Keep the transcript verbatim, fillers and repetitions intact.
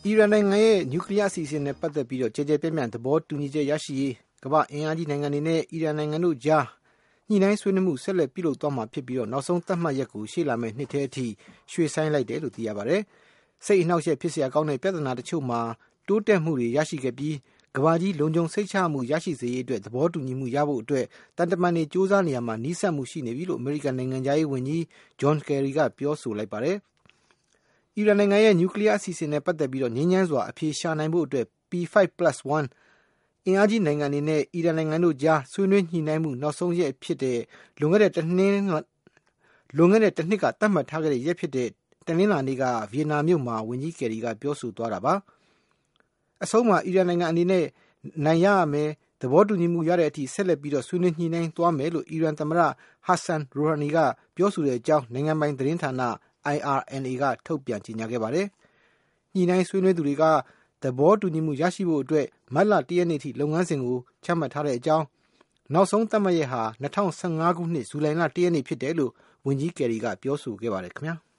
အီရန်နိုင်ငံရဲ့နျူကလ িয়ার အစီအစဉ်နဲ့ပတ်သက်ပြီးတော့ကြေကြေပြန့်ပြန့်သဘောတူညီချက်ရရှိရေးကမ္ဘာအင်အားကြီးနိုင်ငံတွေနဲ့အီရန်နိုင်ငံတို့ကြားညှိနှိုင်းဆွေးနွေးမှုဆက်လက်ပြုလုပ်သွားမှာဖြစ်ပြီးတော့နောက်ဆုံးသတ်မှတ်ရက်ကိုရှေ့လာမယ့်နှစ်ထဲအထိရွှေ့ဆိုင်းလိုက်တယ်လို့သိရပါတယ်။စိတ်အနှောက်အယှက်ဖြစ်စရာကောင်းတဲ့ပြဿနာတချို့မှာတိုးတက်မှုတွေရရှိခဲ့ပြီးကမ္ဘာကြီးလုံခြုံစိတ်ချမှုရရှိစေရေးအတွက်သဘောတူညီမှုရဖို့အတွက်တန်တမန်တွေစ조사နေရမှာနီးစပ်မှုရှိနေပြီလို့အမေရိကန်နိုင်ငံသားရေးဝန်ကြီးဂျွန်ကယ်ရီကပြောဆိုလိုက်ပါတယ်။အီရန်နိုင်ငံရဲ့နျူကလ িয়ার အစီအစဉ်နဲ့ပတ်သက်ပြီးတော့ငြိမ်းချမ်းစွာအဖြေရှာနိုင်ဖို့အတွက် ပီ ဖိုက် ပလတ် ဝမ် အင်အားကြီးနိုင်ငံတွေနဲ့အီရန်နိုင်ငံတို့ကြားဆွေးနွေးညှိနှိုင်းမှုနောက်ဆုံးရက်ဖြစ်တဲ့လွန်ခဲ့တဲ့တနှစ်လွန်ခဲ့တဲ့တနှစ်ကသတ်မှတ်ထားခဲ့တဲ့ရက်ဖြစ်တဲ့တနင်္လာနေ့ကဗီယက်နာမြို့မှာဝန်ကြီးကယ်ရီကပြောဆိုသွားတာပါ။အဆုံးမှာအီရန်နိုင်ငံအနေနဲ့နိုင်ရမယ်သဘောတူညီမှုရတဲ့အထိဆက်လက်ပြီးတော့ဆွေးနွေးညှိနှိုင်းသွားမယ်လို့အီရန်သမ္မတဟတ်ဆန်ရူဟာနီကပြောဆိုတဲ့အကြောင်းနိုင်ငံပိုင်သတင်းဌာန အိုင် အာർ အန် အေ ကထုတ်ပြန်ကြေညာခဲ့ပါတယ်။ညှိနှိုင်းဆွေးနွေးသူတွေကသဘောတူညီမှုရရှိဖို့အတွက်မတ်လတရက်နေ့ထိလုပ်ငန်းစဉ်ကိုချမှတ်ထားတဲ့အကြောင်းနောက်ဆုံးသတ်မှတ်ရက်ဟာ၂၀၁၅ခုနှစ်ဇူလိုင်လတရက်နေ့ဖြစ်တယ်လို့ဝန်ကြီးကယ်ရီကပြောဆိုခဲ့ပါတယ်ခင်ဗျာ။